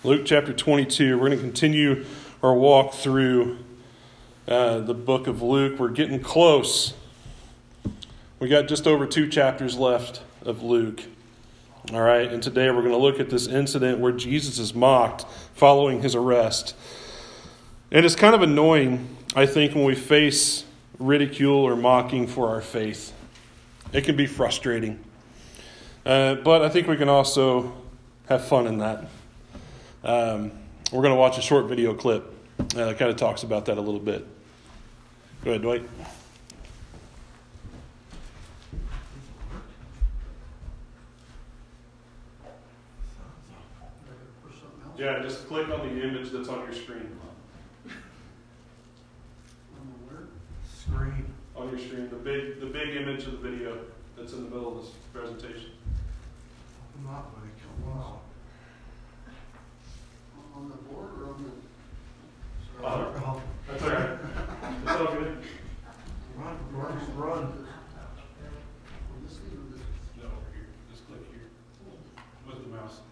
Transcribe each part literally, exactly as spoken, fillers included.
Luke chapter twenty-two. We're going to continue our walk through uh, the book of Luke. We're getting close. We got just over two chapters left of Luke. All right, and today we're going to look at this incident where Jesus is mocked following his arrest. And it's kind of annoying, I think, when we face ridicule or mocking for our faith. It can be frustrating. Uh, but I think we can also have fun in that. Um, we're going to watch a short video clip uh, that kind of talks about that a little bit. Go ahead, Dwight. Yeah, just click on the image that's on your screen. Screen. On your screen, the big the big image of the video that's in the middle of this presentation. Not like, wow. On the board or on the... Uh, Oh, that's all right. It's all good. run, run, run. On this thing or this? No, over here. Just click here. With the mouse.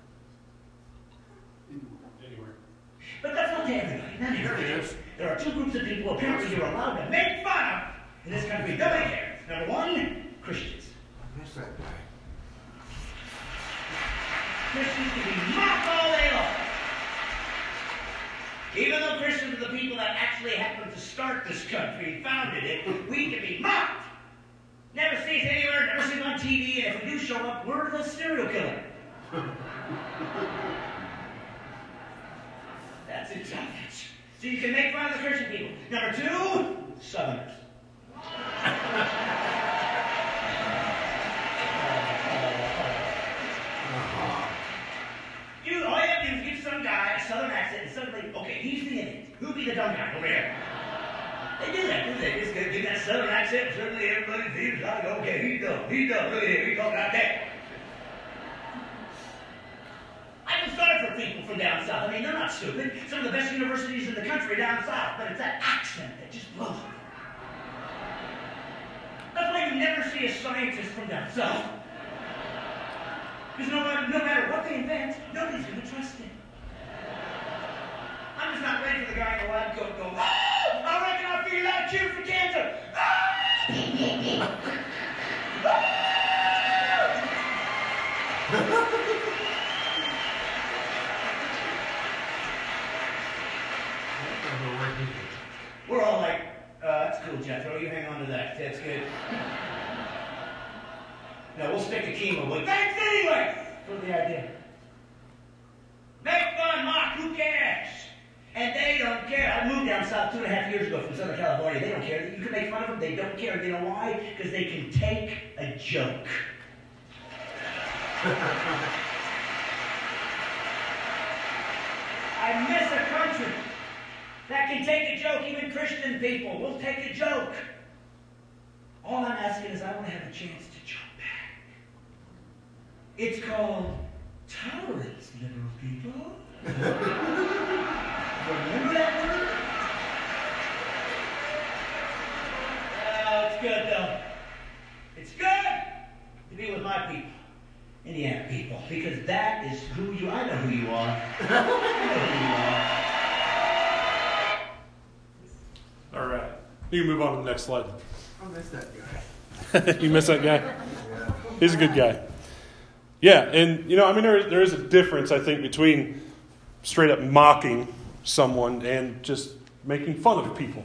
Anywhere. But that's not to everybody. Now here it is. There are two groups of people apparently you're allowed to make fun of in this country. Nobody cares. Number one, Christians. I miss that guy. Christians can be mocked all day long. Even though Christians are the people that actually happened to start this country, founded it, we can be mocked. Never sees anywhere, never seen on T V, and if we do show up, we're the serial killer. That's a challenge. So you can make fun of the Christian people. Number two, Southerners. You, all you have to do is give some guy a Southern accent and suddenly, okay, he's the idiot. Who'd be the dumb guy over here? They do that, do they? Just give that Southern accent and suddenly everybody feels like, okay, he's dumb, he's dumb, look at him, he's talking like that. I feel sorry for people from down south. I mean, they're not stupid. Some of the best universities in the country are down south, but it's that accent that just blows me. That's why you never see a scientist from down south. Because no matter, no matter what they invent, nobody's going to trust him. I'm just not ready for the guy in the lab coat to go, oh, I reckon I figured out a cure for cancer. We're all like, uh, that's cool, Jethro. You hang on to that. That's good. No, we'll stick to chemo. But thanks anyway for the idea. Make fun, mock, who cares? And they don't care. I moved down south two and a half years ago from Southern California. They don't care. You can make fun of them. They don't care. You know why? Because they can take a joke. I miss a country that can take a joke. Even Christian people will take a joke. All I'm asking is I want to have a chance to joke back. It's called tolerance, liberal people. Remember that word? Oh, it's good, though. It's good to be with my people, Indiana people, because that is who you, I know who you are. I know who you are. All right. You can move on to the next slide. I miss that guy. You miss that guy? Yeah. He's a good guy. Yeah, and, you know, I mean, there, there is a difference, I think, between straight up mocking someone and just making fun of people.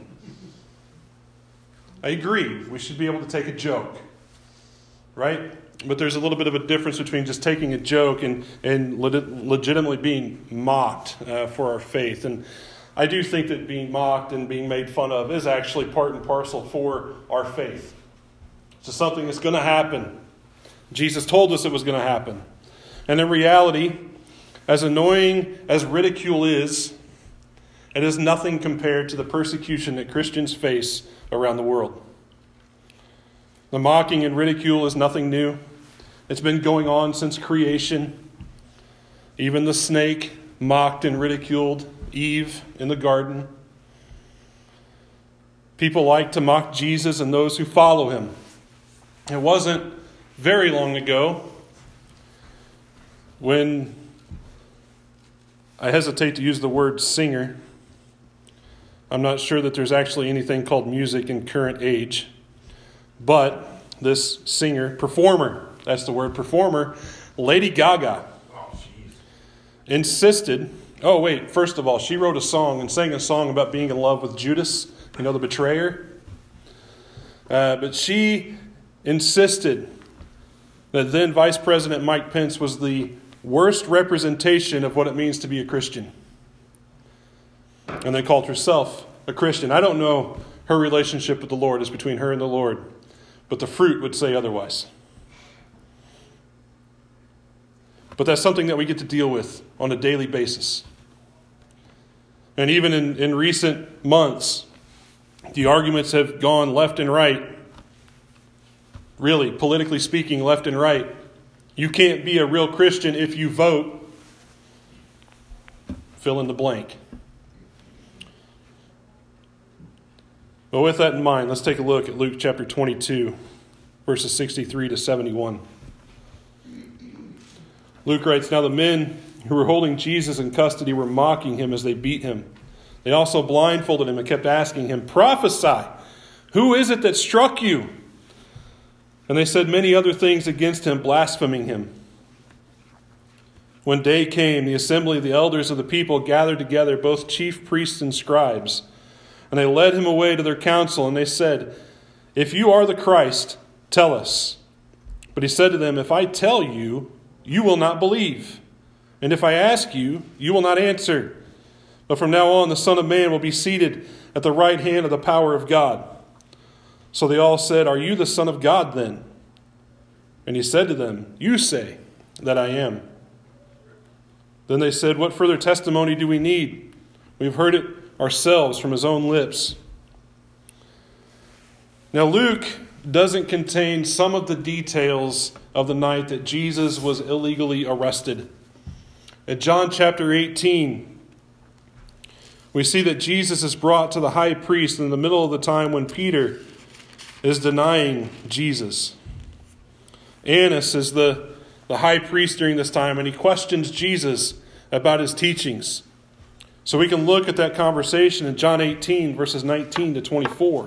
I agree. We should be able to take a joke, right? But there's a little bit of a difference between just taking a joke and, and le- legitimately being mocked uh, for our faith. And I do think that being mocked and being made fun of is actually part and parcel for our faith. It's just something that's going to happen. Jesus told us it was going to happen. And in reality, as annoying as ridicule is, it is nothing compared to the persecution that Christians face around the world. The mocking and ridicule is nothing new. It's been going on since creation. Even the snake mocked and ridiculed Eve in the garden. People like to mock Jesus and those who follow him. It wasn't very long ago when I hesitate to use the word singer. I'm not sure that there's actually anything called music in current age. But this singer, performer, that's the word, performer, Lady Gaga, insisted, oh wait, first of all, she wrote a song and sang a song about being in love with Judas, you know, the betrayer. Uh, but she insisted that then Vice President Mike Pence was the worst representation of what it means to be a Christian. And they called herself a Christian. I don't know her relationship with the Lord is between her and the Lord, but the fruit would say otherwise. But that's something that we get to deal with on a daily basis. And even in, in recent months, the arguments have gone left and right. Really, politically speaking, left and right. You can't be a real Christian if you vote. Fill in the blank. But with that in mind, let's take a look at Luke chapter twenty-two, verses sixty-three to seventy-one. Luke writes, "Now the men who were holding Jesus in custody were mocking him as they beat him. They also blindfolded him and kept asking him, 'Prophesy, who is it that struck you?' And they said many other things against him, blaspheming him. When day came, the assembly of the elders of the people gathered together, both chief priests and scribes. And they led him away to their council, and they said, 'If you are the Christ, tell us.' But he said to them, 'If I tell you, you will not believe. And if I ask you, you will not answer. But from now on, the Son of Man will be seated at the right hand of the power of God.' So they all said, 'Are you the Son of God then?' And he said to them, 'You say that I am.' Then they said, 'What further testimony do we need? We've heard it ourselves from his own lips.'" Now Luke doesn't contain some of the details of the night that Jesus was illegally arrested. In John chapter eighteen, we see that Jesus is brought to the high priest in the middle of the time when Peter is denying Jesus. Annas is the, the high priest during this time, and he questions Jesus about his teachings. So we can look at that conversation in John eighteen, verses nineteen to twenty-four.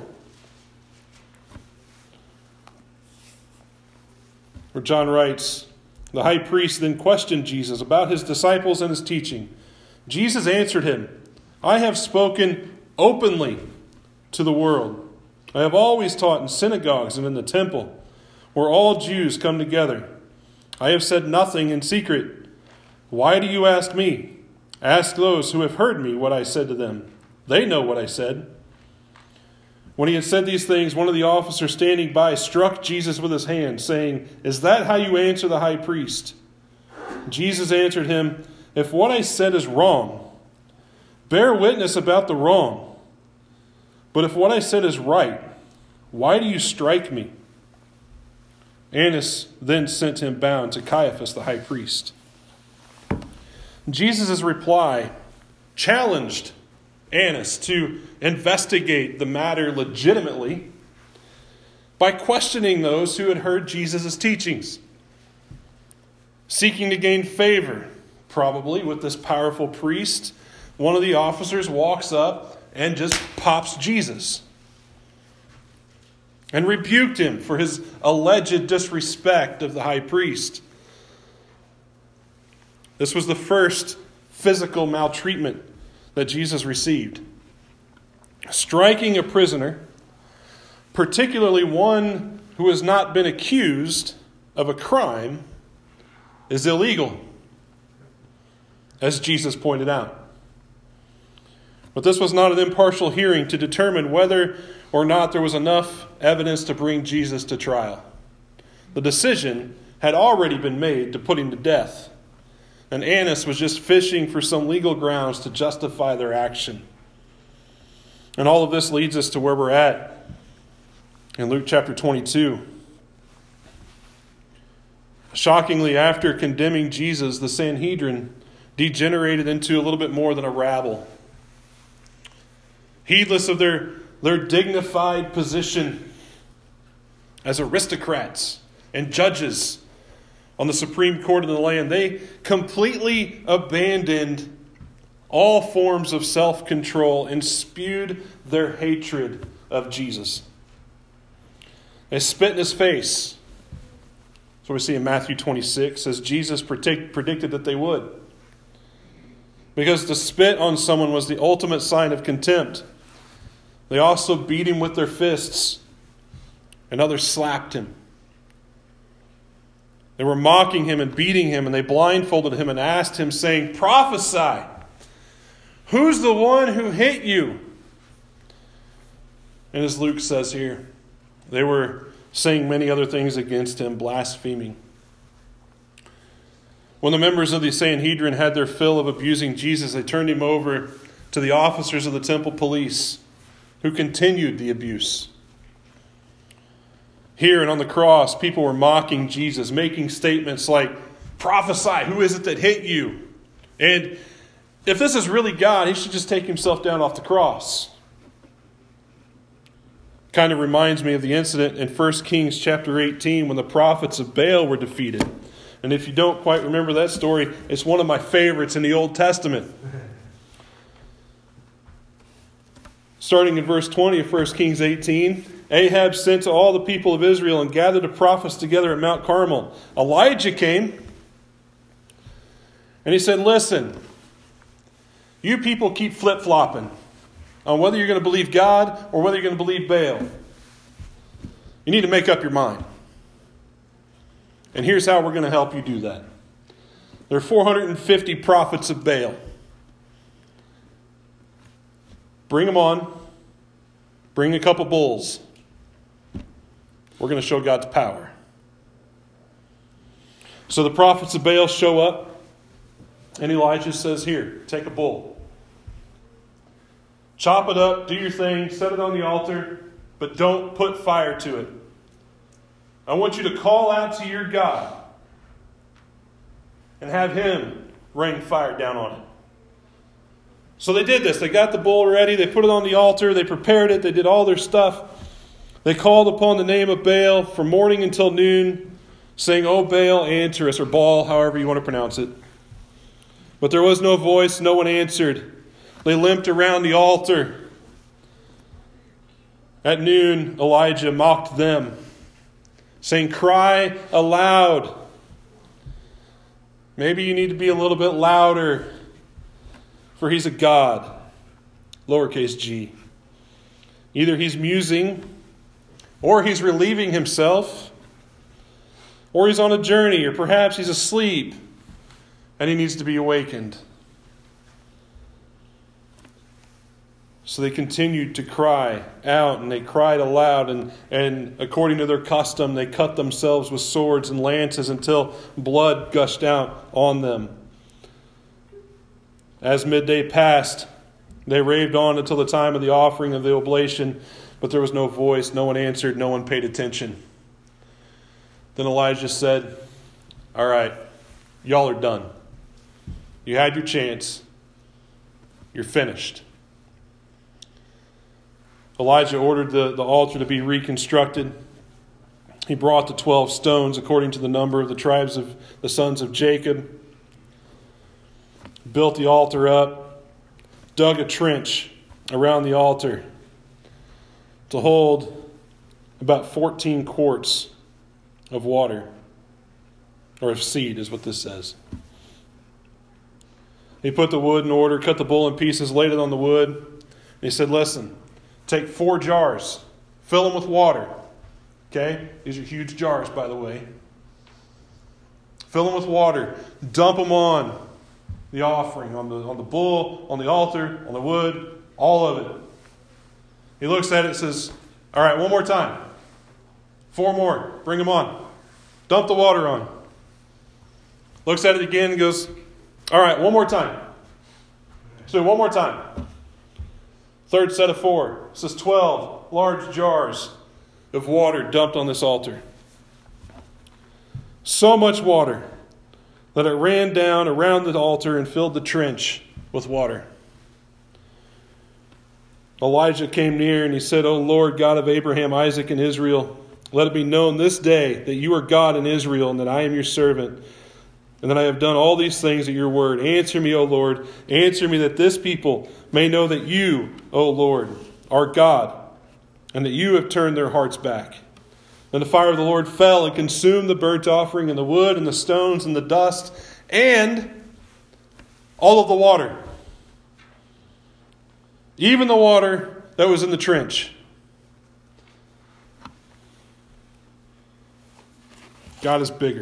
Where John writes, "The high priest then questioned Jesus about his disciples and his teaching. Jesus answered him, 'I have spoken openly to the world. I have always taught in synagogues and in the temple, where all Jews come together. I have said nothing in secret. Why do you ask me? Ask those who have heard me what I said to them. They know what I said.' When he had said these things, one of the officers standing by struck Jesus with his hand, saying, 'Is that how you answer the high priest?' Jesus answered him, 'If what I said is wrong, bear witness about the wrong. But if what I said is right, why do you strike me?' Annas then sent him bound to Caiaphas the high priest." Jesus' reply challenged Annas to investigate the matter legitimately by questioning those who had heard Jesus' teachings, seeking to gain favor, probably with this powerful priest. One of the officers walks up and just pops Jesus and rebuked him for his alleged disrespect of the high priest. This was the first physical maltreatment that Jesus received. Striking a prisoner, particularly one who has not been accused of a crime, is illegal, as Jesus pointed out. But this was not an impartial hearing to determine whether or not there was enough evidence to bring Jesus to trial. The decision had already been made to put him to death, and Annas was just fishing for some legal grounds to justify their action. And all of this leads us to where we're at in Luke chapter twenty-two. Shockingly, after condemning Jesus, the Sanhedrin degenerated into a little bit more than a rabble. Heedless of their, their dignified position as aristocrats and judges on the Supreme Court of the land, they completely abandoned all forms of self-control, and spewed their hatred of Jesus. They spit in his face. That's what we see in Matthew twenty-six, as Jesus predict, predicted that they would. Because to spit on someone was the ultimate sign of contempt. They also beat him with their fists, and others slapped him. They were mocking him and beating him, and they blindfolded him and asked him, saying, "Prophesy! Who's the one who hit you?" And as Luke says here, they were saying many other things against him, blaspheming. When the members of the Sanhedrin had their fill of abusing Jesus, they turned him over to the officers of the temple police, who continued the abuse. Here and on the cross, people were mocking Jesus, making statements like, "Prophesy, who is it that hit you?" And if this is really God, he should just take himself down off the cross. Kind of reminds me of the incident in First Kings chapter eighteen when the prophets of Baal were defeated. And if you don't quite remember that story, it's one of my favorites in the Old Testament. Starting in verse twenty of First Kings eighteen, Ahab sent to all the people of Israel and gathered the prophets together at Mount Carmel. Elijah came, and he said, "Listen, you people keep flip-flopping on whether you're going to believe God or whether you're going to believe Baal. You need to make up your mind. And here's how we're going to help you do that. There are four hundred fifty prophets of Baal. Bring them on. Bring a couple bulls. We're going to show God's power." So the prophets of Baal show up, and Elijah says, "Here, take a bull. Chop it up, do your thing, set it on the altar, but don't put fire to it. I want you to call out to your God and have him rain fire down on it." So they did this. They got the bull ready. They put it on the altar. They prepared it. They did all their stuff. They called upon the name of Baal from morning until noon, saying, "O Baal, answer us," or Baal, however you want to pronounce it. But there was no voice. No one answered. They limped around the altar. At noon, Elijah mocked them, saying, "Cry aloud." Maybe you need to be a little bit louder, for he's a god. Lowercase g. Either he's musing, or he's relieving himself, or he's on a journey, or perhaps he's asleep and he needs to be awakened. So they continued to cry out, and they cried aloud, and, and according to their custom, they cut themselves with swords and lances until blood gushed out on them. As midday passed, they raved on until the time of the offering of the oblation, but there was no voice, no one answered, no one paid attention. Then Elijah said, "All right, y'all are done. You had your chance. You're finished." Elijah ordered the, the altar to be reconstructed. He brought the twelve stones according to the number of the tribes of the sons of Jacob, built the altar up, dug a trench around the altar to hold about fourteen quarts of water, or of seed is what this says. He put the wood in order, cut the bull in pieces, laid it on the wood, and he said, "Listen, take four jars, fill them with water." Okay? These are huge jars, by the way. Fill them with water. Dump them on the offering, on the, on the bull, on the altar, on the wood, all of it. He looks at it and says, "All right, one more time. Four more. Bring them on. Dump the water on." Looks at it again and goes, "All right, one more time." So one more time. Third set of four. It says twelve large jars of water dumped on this altar. So much water that it ran down around the altar and filled the trench with water. Elijah came near and he said, "O Lord, God of Abraham, Isaac, and Israel, let it be known this day that you are God in Israel and that I am your servant, and that I have done all these things at your word. Answer me, O Lord. Answer me, that this people may know that you, O Lord, are God, and that you have turned their hearts back. Then the fire of the Lord fell and consumed the burnt offering and the wood and the stones and the dust and all of the water. Even the water that was in the trench. God is bigger.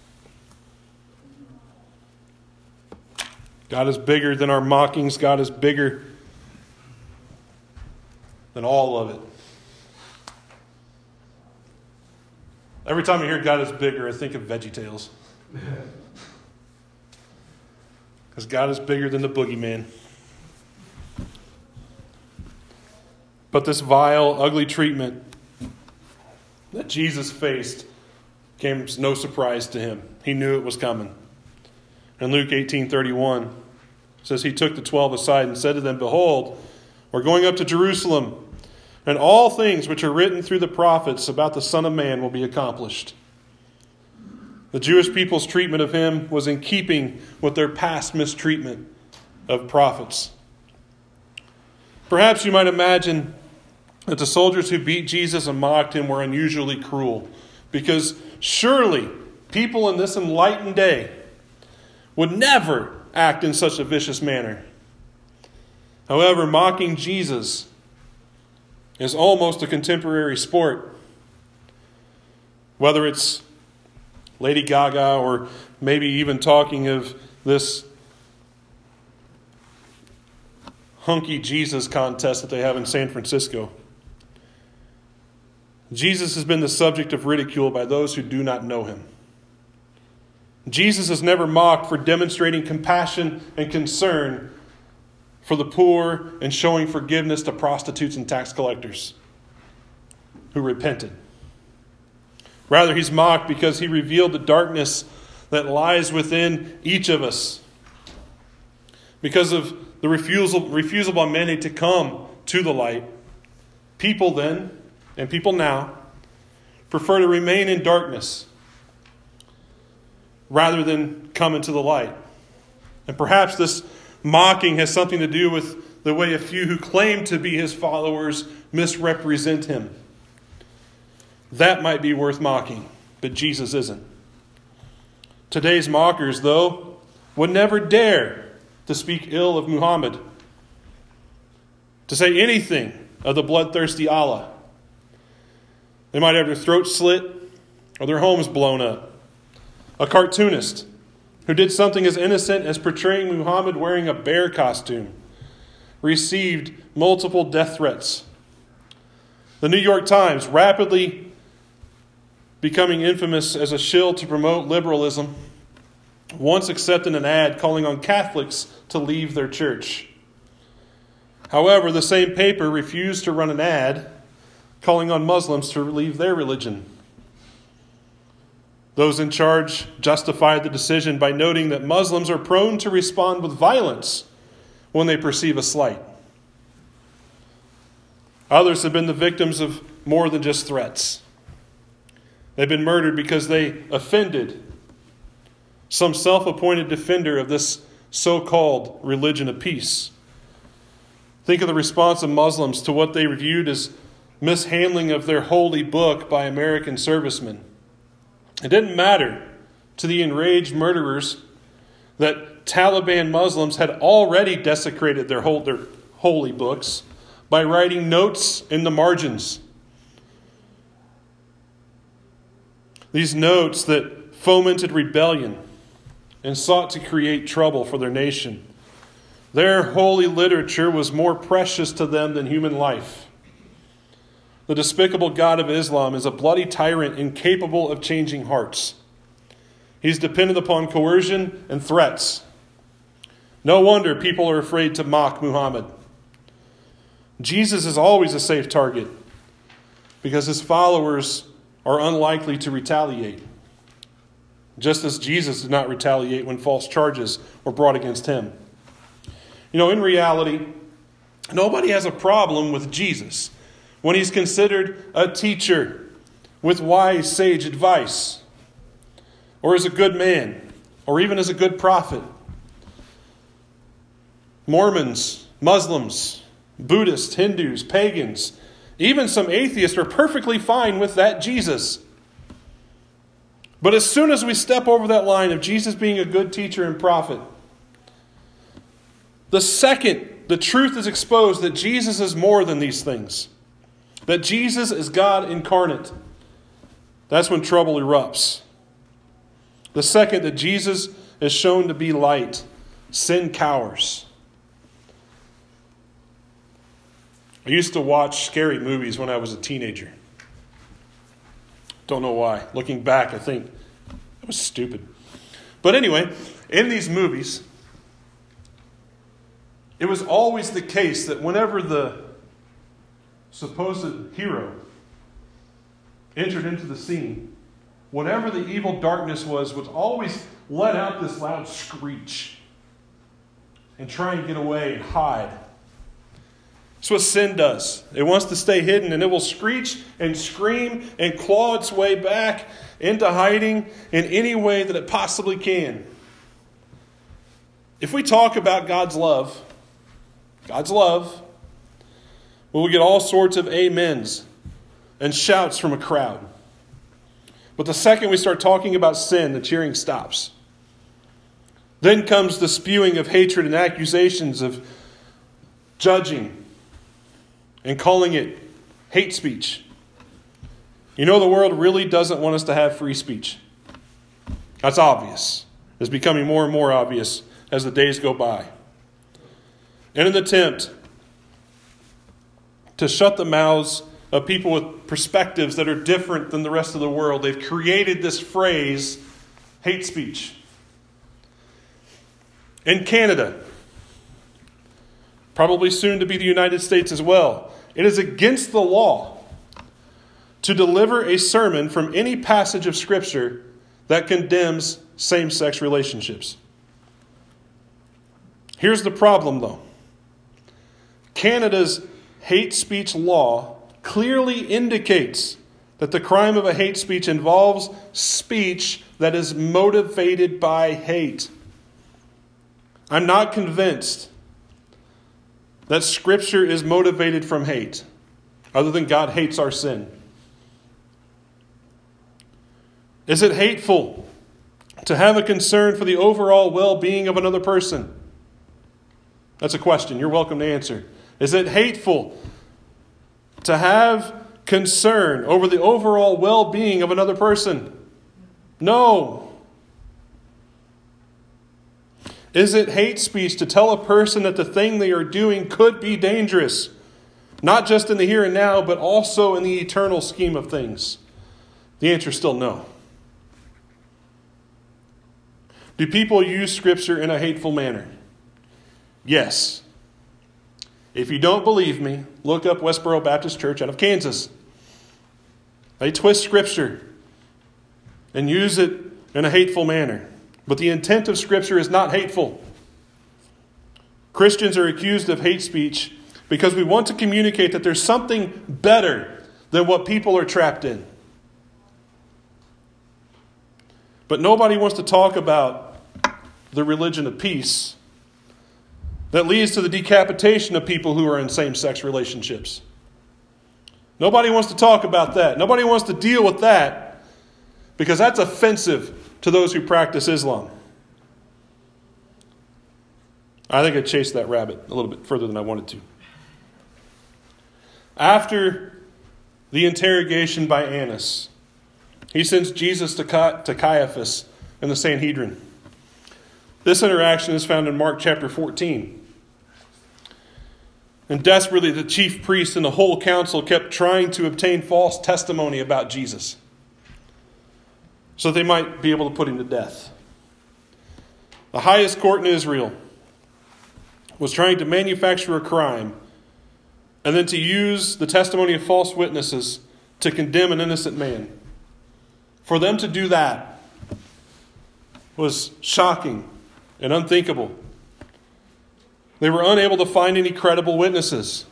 God is bigger than our mockings. God is bigger than all of it. Every time I hear God is bigger, I think of VeggieTales. Because God is bigger than the boogeyman. But this vile, ugly treatment that Jesus faced came as no surprise to him. He knew it was coming. In Luke eighteen thirty-one, it says, he took the twelve aside and said to them, behold, we're going up to Jerusalem, and all things which are written through the prophets about the Son of Man will be accomplished. The Jewish people's treatment of him was in keeping with their past mistreatment of prophets. Perhaps you might imagine that the soldiers who beat Jesus and mocked him were unusually cruel, because surely people in this enlightened day would never act in such a vicious manner. However, mocking Jesus is almost a contemporary sport. Whether it's Lady Gaga or maybe even talking of this hunky Jesus contest that they have in San Francisco. Jesus has been the subject of ridicule by those who do not know him. Jesus is never mocked for demonstrating compassion and concern for the poor and showing forgiveness to prostitutes and tax collectors who repented. Rather, he's mocked because he revealed the darkness that lies within each of us. Because of the refusal, refusal by many to come to the light, people then, and people now, prefer to remain in darkness rather than come into the light. And perhaps this mocking has something to do with the way a few who claim to be his followers misrepresent him. That might be worth mocking, but Jesus isn't. Today's mockers, though, would never dare to speak ill of Muhammad, to say anything of the bloodthirsty Allah. They might have their throats slit or their homes blown up. A cartoonist who did something as innocent as portraying Muhammad wearing a bear costume received multiple death threats. The New York Times, rapidly becoming infamous as a shill to promote liberalism, once accepted an ad calling on Catholics to leave their church. However, the same paper refused to run an ad calling on Muslims to leave their religion. Those in charge justified the decision by noting that Muslims are prone to respond with violence when they perceive a slight. Others have been the victims of more than just threats. They've been murdered because they offended some self-appointed defender of this so-called religion of peace. Think of the response of Muslims to what they viewed as mishandling of their holy book by American servicemen. It didn't matter to the enraged murderers that Taliban Muslims had already desecrated their, whole, their holy books by writing notes in the margins. These notes that fomented rebellion and sought to create trouble for their nation. Their holy literature was more precious to them than human life. The despicable God of Islam is a bloody tyrant incapable of changing hearts. He's dependent upon coercion and threats. No wonder people are afraid to mock Muhammad. Jesus is always a safe target because his followers are unlikely to retaliate, just as Jesus did not retaliate when false charges were brought against him. You know, in reality, nobody has a problem with Jesus when he's considered a teacher with wise, sage advice, or as a good man or even as a good prophet. Mormons, Muslims, Buddhists, Hindus, pagans, even some atheists are perfectly fine with that Jesus. But as soon as we step over that line of Jesus being a good teacher and prophet, the second the truth is exposed that Jesus is more than these things, that Jesus is God incarnate, that's when trouble erupts. The second that Jesus is shown to be light, sin cowers. I used to watch scary movies when I was a teenager. Don't know why. Looking back, I think it was stupid. But anyway, in these movies, it was always the case that whenever the supposed hero entered into the scene, whatever the evil darkness was, would always let out this loud screech and try and get away and hide. That's what sin does. It wants to stay hidden, and it will screech and scream and claw its way back into hiding in any way that it possibly can. If we talk about God's love, God's love, we will get all sorts of amens and shouts from a crowd. But the second we start talking about sin, the cheering stops. Then comes the spewing of hatred and accusations of judging and calling it hate speech. You know, the world really doesn't want us to have free speech. That's obvious. It's becoming more and more obvious as the days go by. In an attempt to shut the mouths of people with perspectives that are different than the rest of the world, they've created this phrase, hate speech. In Canada, probably soon to be the United States as well, it is against the law to deliver a sermon from any passage of Scripture that condemns same-sex relationships. Here's the problem, though. Canada's hate speech law clearly indicates that the crime of a hate speech involves speech that is motivated by hate. I'm not convinced that Scripture is motivated from hate, other than God hates our sin. Is it hateful to have a concern for the overall well-being of another person? That's a question. You're welcome to answer. Is it hateful to have concern over the overall well-being of another person? No. Is it hate speech to tell a person that the thing they are doing could be dangerous, not just in the here and now, but also in the eternal scheme of things? The answer is still no. Do people use Scripture in a hateful manner? Yes. If you don't believe me, look up Westboro Baptist Church out of Kansas. They twist Scripture and use it in a hateful manner. But the intent of Scripture is not hateful. Christians are accused of hate speech because we want to communicate that there's something better than what people are trapped in. But nobody wants to talk about the religion of peace that leads to the decapitation of people who are in same-sex relationships. Nobody wants to talk about that. Nobody wants to deal with that because that's offensive to those who practice Islam. I think I chased that rabbit a little bit further than I wanted to. After the interrogation by Annas, he sends Jesus to Caiaphas in the Sanhedrin. This interaction is found in Mark chapter fourteen. And desperately, the chief priest and the whole council kept trying to obtain false testimony about Jesus so they might be able to put him to death. The highest court in Israel was trying to manufacture a crime and then to use the testimony of false witnesses to condemn an innocent man. For them to do that was shocking and unthinkable. They were unable to find any credible witnesses.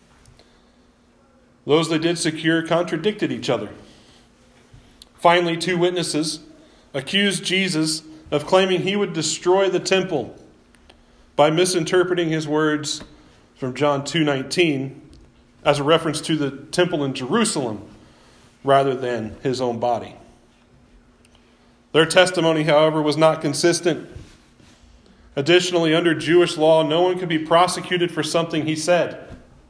Those they did secure contradicted each other. Finally, two witnesses accused Jesus of claiming he would destroy the temple by misinterpreting his words from John two nineteen as a reference to the temple in Jerusalem rather than his own body. Their testimony, however, was not consistent. Additionally, under Jewish law, no one could be prosecuted for something he said.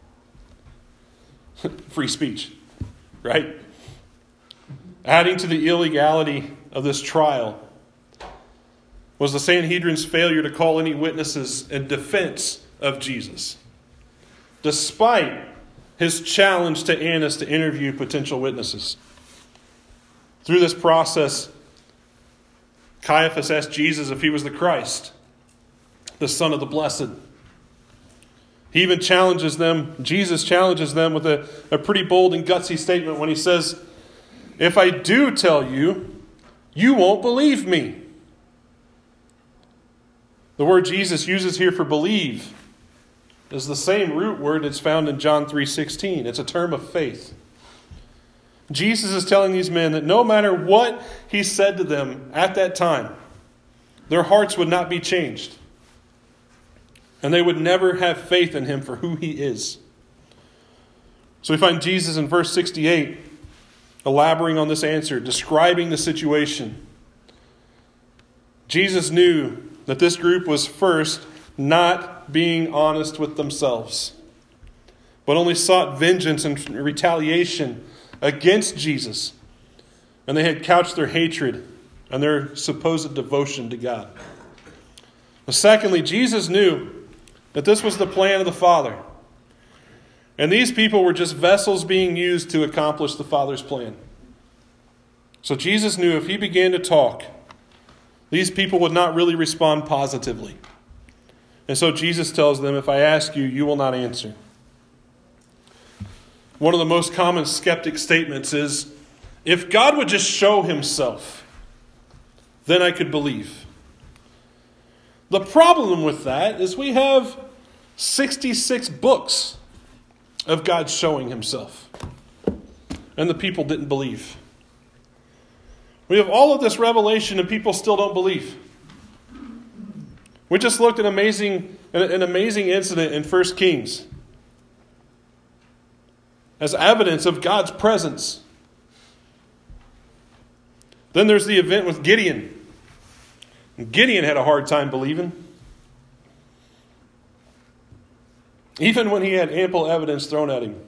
Free speech, right? Adding to the illegality of this trial was the Sanhedrin's failure to call any witnesses in defense of Jesus, despite his challenge to Annas to interview potential witnesses. Through this process, Caiaphas asked Jesus if he was the Christ, the Son of the Blessed. He even challenges them, Jesus challenges them with a, a pretty bold and gutsy statement when he says, "If I do tell you, you won't believe me." The word Jesus uses here for believe is the same root word that's found in John three sixteen. It's a term of faith. Jesus is telling these men that no matter what he said to them at that time, their hearts would not be changed. And they would never have faith in him for who he is. So we find Jesus in verse sixty-eight elaborating on this answer, describing the situation. Jesus knew that this group was first not being honest with themselves, but only sought vengeance and retaliation against Jesus. And they had couched their hatred and their supposed devotion to God. But secondly, Jesus knew that this was the plan of the Father. And these people were just vessels being used to accomplish the Father's plan. So Jesus knew if he began to talk, these people would not really respond positively. And so Jesus tells them, "If I ask you, you will not answer." One of the most common skeptic statements is, "If God would just show himself, then I could believe." The problem with that is we have sixty-six books of God showing himself. And the people didn't believe. We have all of this revelation and people still don't believe. We just looked at an amazing, an amazing incident in First Kings as evidence of God's presence. Then there's the event with Gideon. Gideon had a hard time believing. Even when he had ample evidence thrown at him.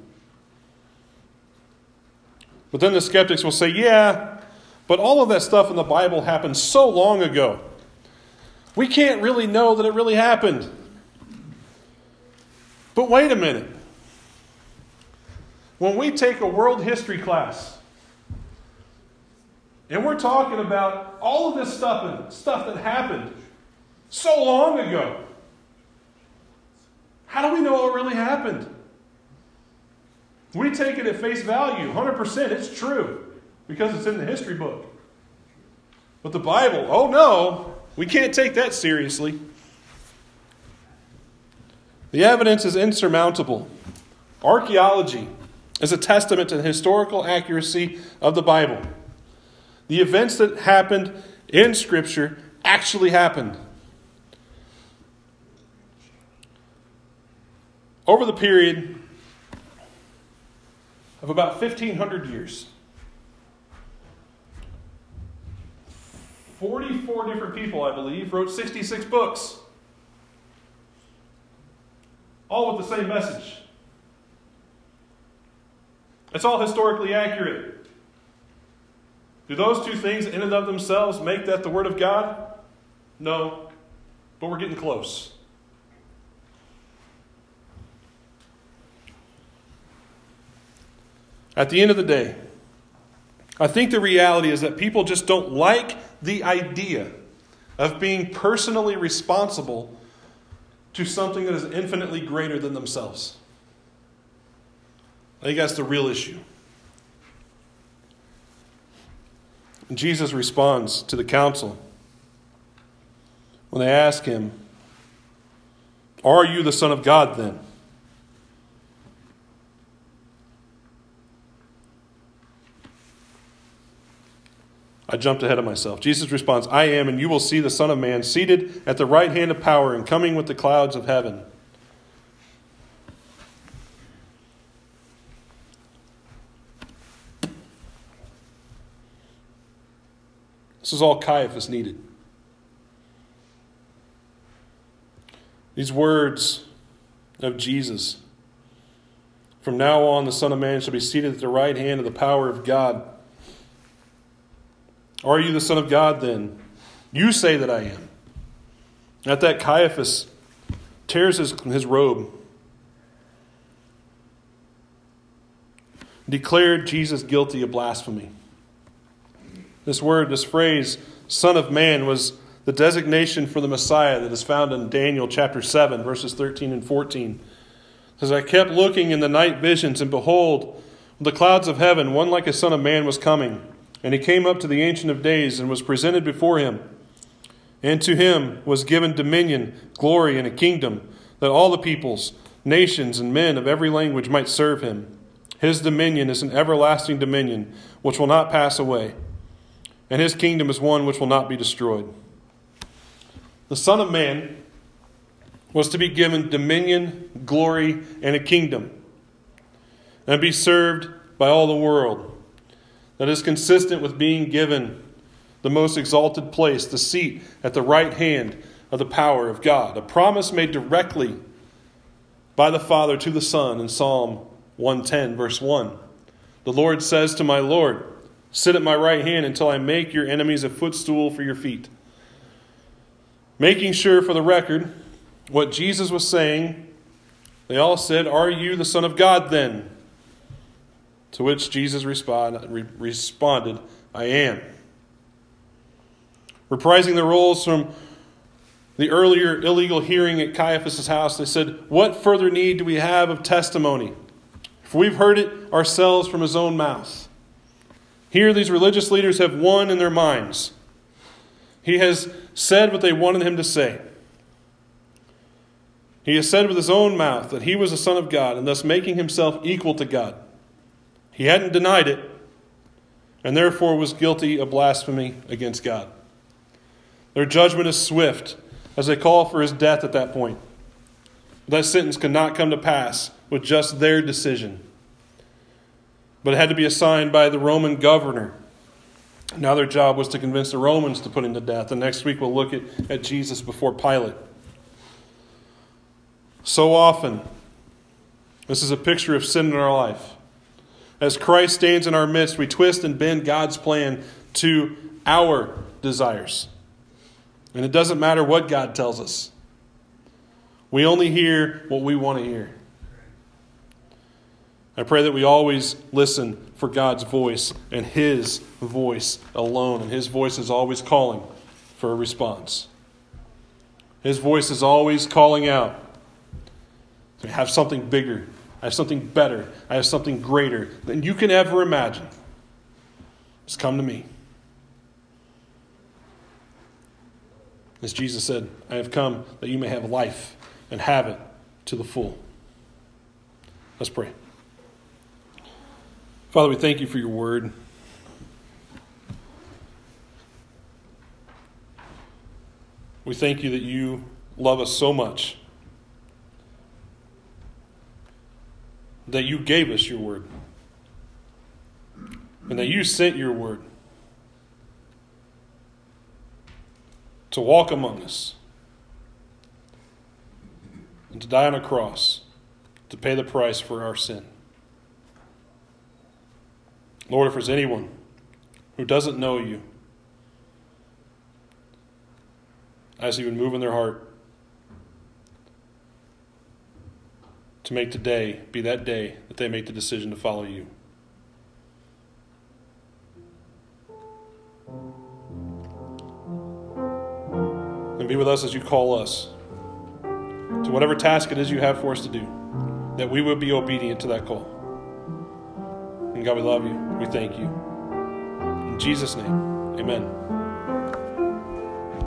But then the skeptics will say, yeah, but all of that stuff in the Bible happened so long ago. We can't really know that it really happened. But wait a minute. When we take a world history class, and we're talking about all of this stuff and stuff that happened so long ago, how do we know what really happened? We take it at face value, one hundred percent, it's true, because it's in the history book. But the Bible, oh no, we can't take that seriously. The evidence is insurmountable. Archaeology is a testament to the historical accuracy of the Bible. The events that happened in Scripture actually happened. Over the period of about fifteen hundred years, forty-four different people, I believe, wrote sixty-six books. All with the same message. It's all historically accurate. Do those two things in and of themselves make that the Word of God? No, but we're getting close. At the end of the day, I think the reality is that people just don't like the idea of being personally responsible to something that is infinitely greater than themselves. I think that's the real issue. And Jesus responds to the council when they ask him, "Are you the Son of God then?" I jumped ahead of myself. Jesus responds, I am, and you will see the Son of Man seated at the right hand of power and coming with the clouds of heaven. This is all Caiaphas needed. These words of Jesus, from now on the Son of Man shall be seated at the right hand of the power of God. Are you the Son of God then? You say that I am. At that, Caiaphas tears his, his robe, declared Jesus guilty of blasphemy. This word, this phrase, Son of Man, was the designation for the Messiah that is found in Daniel chapter seven, verses thirteen and fourteen. It says, I kept looking in the night visions, and behold, with the clouds of heaven, one like a son of man was coming. And he came up to the Ancient of Days and was presented before him. And to him was given dominion, glory, and a kingdom, that all the peoples, nations, and men of every language might serve him. His dominion is an everlasting dominion, which will not pass away. And his kingdom is one which will not be destroyed. The Son of Man was to be given dominion, glory, and a kingdom, and be served by all the world. That is consistent with being given the most exalted place, the seat at the right hand of the power of God. A promise made directly by the Father to the Son in Psalm one ten, verse one. The Lord says to my Lord, sit at my right hand until I make your enemies a footstool for your feet. Making sure for the record what Jesus was saying, they all said, are you the Son of God then? To which Jesus respond, re- responded, I am. Reprising the roles from the earlier illegal hearing at Caiaphas' house, they said, what further need do we have of testimony? For we've heard it ourselves from his own mouth. Here these religious leaders have won in their minds. He has said what they wanted him to say. He has said with his own mouth that he was the Son of God, and thus making himself equal to God. He hadn't denied it, and therefore was guilty of blasphemy against God. Their judgment is swift, as they call for his death at that point. That sentence could not come to pass with just their decision, but it had to be assigned by the Roman governor. Now their job was to convince the Romans to put him to death. And next week we'll look at, at Jesus before Pilate. So often, this is a picture of sin in our life. As Christ stands in our midst, we twist and bend God's plan to our desires. And it doesn't matter what God tells us. We only hear what we want to hear. I pray that we always listen for God's voice and his voice alone. And his voice is always calling for a response. His voice is always calling out. I have something bigger. I have something better. I have something greater than you can ever imagine. Just come to me. As Jesus said, I have come that you may have life and have it to the full. Let's pray. Father, we thank you for your word. We thank you that you love us so much that you gave us your word and that you sent your word to walk among us and to die on a cross to pay the price for our sin. Lord, if there's anyone who doesn't know you, I ask you would move in their heart to make today be that day that they make the decision to follow you. And be with us as you call us to whatever task it is you have for us to do, that we will be obedient to that call. And God, we love you. We thank you. In Jesus' name, amen.